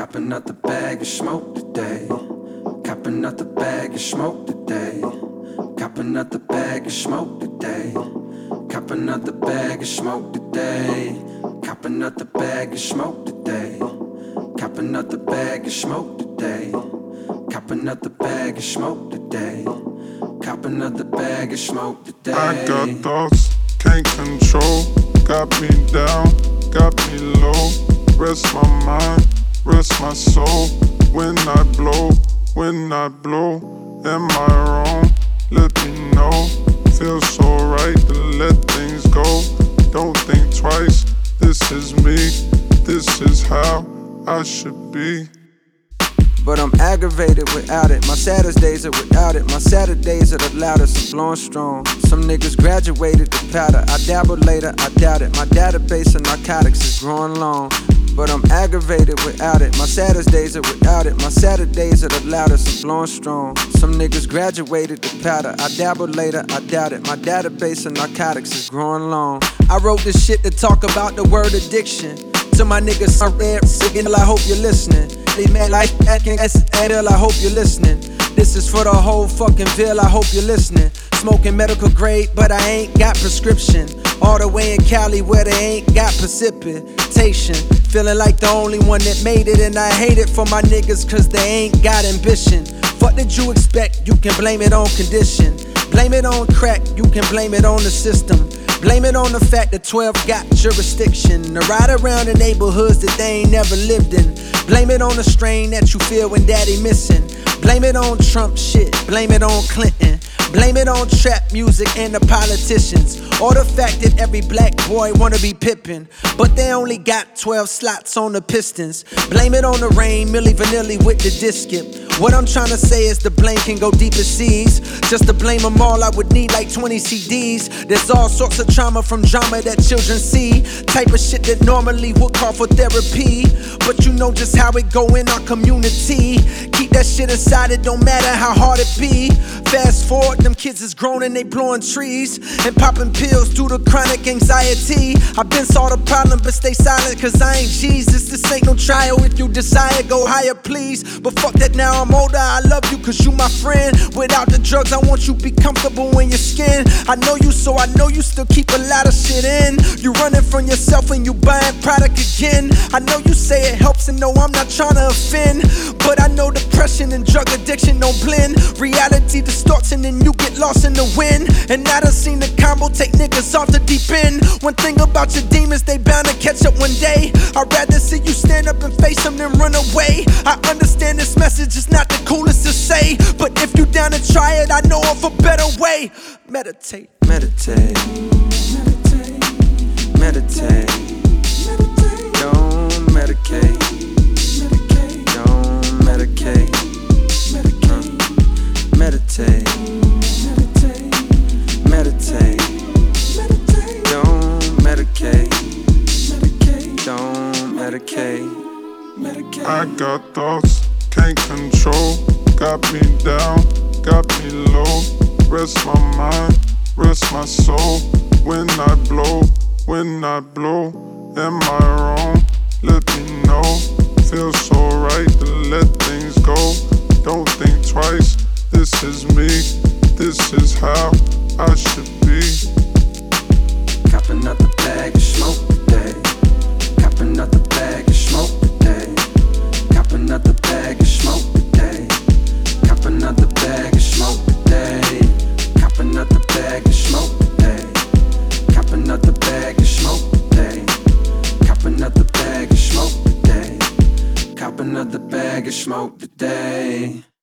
Copping out the bag of smoke today. Copping out the bag of smoke today. Copping out the bag of smoke today. Copping out the bag of smoke today. Copping out the bag of smoke today. Copping out the bag of smoke today. Copping out the bag of smoke today. Copping out the bag of smoke today. I got thoughts, can't control. Got me down, got me low. Rest my mind, rest my soul. When I blow, am I wrong? Let me know. Feels so right to let things go. Don't think twice, this is me. This is how I should be. But I'm aggravated without it. My saddest days are without it. My Saturdays are the loudest. I'm blowing strong. Some niggas graduated to powder. I dabbled later, I doubt it. My database of narcotics is growing long. But I'm aggravated without it. My saddest days are without it. My Saturdays are the loudest. I'm blowing strong. Some niggas graduated to powder. I dabbled later, I doubt it. My database of narcotics is growing long. I wrote this shit to talk about the word addiction. To my niggas, I'm red, singing, I hope you're listening. Man, like acting I hope you're listening. This is for the whole fucking Ville, I hope you're listening. Smoking medical grade, but I ain't got prescription. All the way in Cali where they ain't got precipitation. Feeling like the only one that made it, and I hate it for my niggas cause they ain't got ambition. Fuck did you expect? You can blame it on condition. Blame it on crack, you can blame it on the system. Blame it on the fact that 12 got jurisdiction to ride around in neighborhoods that they ain't never lived in. Blame it on the strain that you feel when daddy missing. Blame it on Trump shit, blame it on Clinton. Blame it on trap music and the politicians. Or the fact that every black boy wanna be Pippin, but they only got 12 slots on the Pistons. Blame it on the rain, Milli Vanilli with the disc skip. What I'm trying to say is the blame can go deep as seas. Just to blame them all, I would need like 20 CDs. There's all sorts of trauma from drama that children see. Type of shit that normally would call for therapy. But you know just how it go in our community. Keep that shit inside, it don't matter how hard it be. Fast forward, them kids is grown and they blowing trees and popping pills due to chronic anxiety. I've been saw the problem but stay silent cause I ain't Jesus. This ain't no trial, if you desire go higher please. But fuck that, now I'm older, I love you cause you my friend. Without the drugs I want you be comfortable in your skin. I know you so I know you still keep a lot of shit in. You running from yourself and you buying product again. I know you say it helps and no I'm not trying to offend. But I know depression and drug addiction don't blend. Reality distorts and then you get lost in the wind. And I done seen the combo take niggas off the deep end. One thing about your demons, they bound to catch up one day. I'd rather see you stand up and face them than run away. I understand this message is not the coolest to say, but if you down to try it, I know of a better way. Meditate, meditate, meditate, meditate. Don't medicate, don't medicate, meditate, meditate, don't medicate, don't medicate. I got thoughts, can't control. Got me down, got me low. Rest my mind, rest my soul. When I blow, am I wrong? Let me know. Feels so right to let things go. Don't think twice, this is me. This is how I should be. Copping out the bag of smoke today. Copping out the bag of smoke today. Copping out the bag of smoke today. Copping out the bag of smoke today. Copping out the bag of smoke today. Copping out the bag of smoke today. Copping out the bag of smoke today. Copping out the bag of smoke today.